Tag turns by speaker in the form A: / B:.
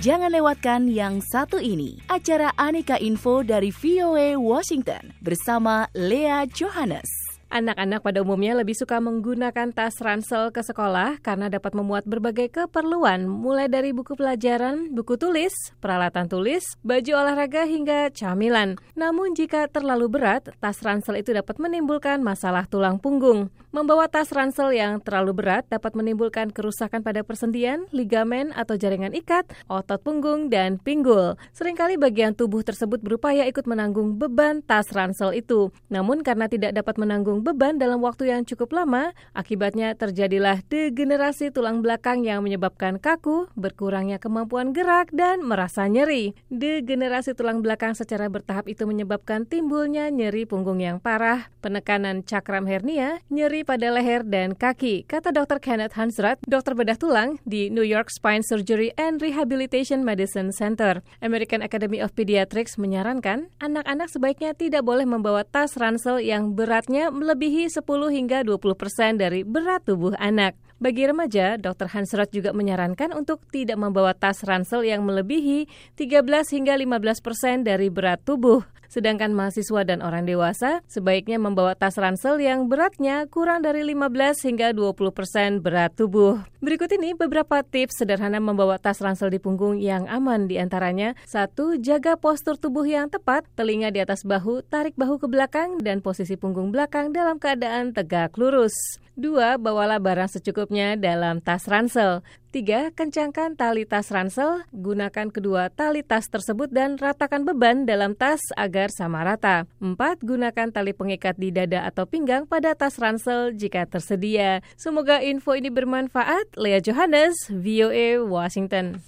A: Jangan lewatkan yang satu ini, acara Aneka Info dari VOA Washington bersama Lea Johannes.
B: Anak-anak pada umumnya lebih suka menggunakan tas ransel ke sekolah karena dapat memuat berbagai keperluan, mulai dari buku pelajaran, buku tulis, peralatan tulis, baju olahraga hingga camilan. Namun jika terlalu berat, tas ransel itu dapat menimbulkan masalah tulang punggung. Membawa tas ransel yang terlalu berat dapat menimbulkan kerusakan pada persendian, ligamen atau jaringan ikat, otot punggung, dan pinggul. Seringkali bagian tubuh tersebut berupaya ikut menanggung beban tas ransel itu. Namun karena tidak dapat menanggung beban dalam waktu yang cukup lama, akibatnya terjadilah degenerasi tulang belakang yang menyebabkan kaku, berkurangnya kemampuan gerak, dan merasa nyeri. Degenerasi tulang belakang secara bertahap itu menyebabkan timbulnya nyeri punggung yang parah, penekanan cakram hernia, nyeri pada leher dan kaki, kata Dr. Kenneth Hansrath, dokter bedah tulang di New York Spine Surgery and Rehabilitation Medicine Center. American Academy of Pediatrics menyarankan anak-anak sebaiknya tidak boleh membawa tas ransel yang beratnya melebihi 10 hingga 20% dari berat tubuh anak. Bagi remaja, Dr. Hansrath juga menyarankan untuk tidak membawa tas ransel yang melebihi 13 hingga 15% dari berat tubuh. Sedangkan mahasiswa dan orang dewasa sebaiknya membawa tas ransel yang beratnya kurang dari 15 hingga 20% berat tubuh. Berikut ini beberapa tips sederhana membawa tas ransel di punggung yang aman, di antaranya 1. Jaga postur tubuh yang tepat, telinga di atas bahu, tarik bahu ke belakang, dan posisi punggung belakang dalam keadaan tegak lurus. 2. Bawalah barang secukupnya dalam tas ransel. 3. Kencangkan tali tas ransel, gunakan kedua tali tas tersebut dan ratakan beban dalam tas agar sama rata. 4. Gunakan tali pengikat di dada atau pinggang pada tas ransel jika tersedia. Semoga info ini bermanfaat. Lea Johannes, VOA Washington.